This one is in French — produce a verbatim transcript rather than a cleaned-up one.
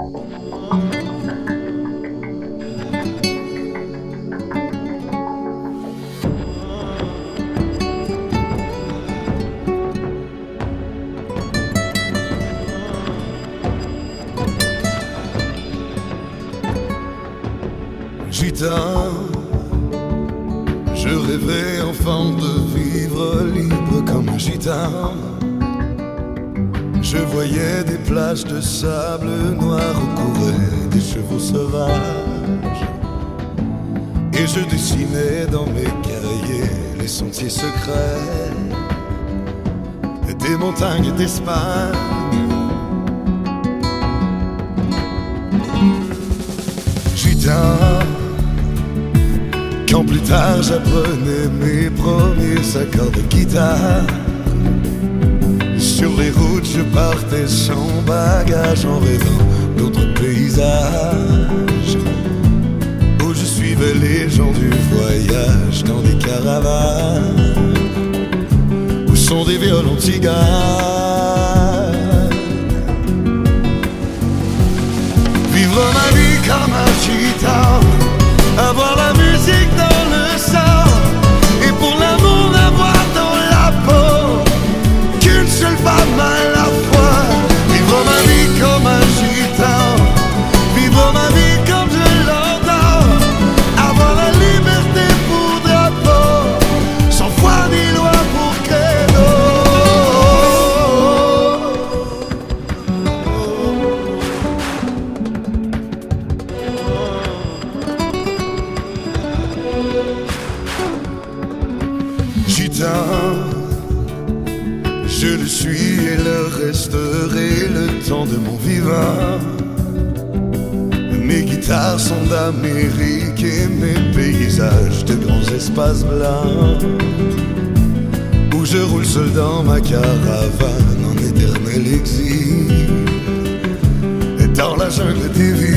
Gitan, je rêvais enfant de vivre libre comme un gitan. Je voyais des plages de sable noir où couraient des chevaux sauvages. Et je dessinais dans mes cahiers les sentiers secrets des montagnes d'Espagne. Gitan, quand plus tard j'apprenais mes premiers accords de guitare, sur les routes je partais sans bagage en rêvant d'autres paysages, où je suivais les gens du voyage dans des caravanes où sont des violons tiganes. Vivre ma vie comme un gitan, avoir la musique dans le sang, et pour l'amour n'avoir dans la peau qu'une seule femme à la fois. Vivre ma vie comme un gitan, vivre ma vie comme je l'entends, avoir la liberté pour drapeau, sans foi ni loi pour credo. Gitan, je le suis et le resterai le temps de mon vivant. Mes guitares sont d'Amérique et mes paysages de grands espaces blancs, où je roule seul dans ma caravane en éternel exil, et dans la jungle des vies.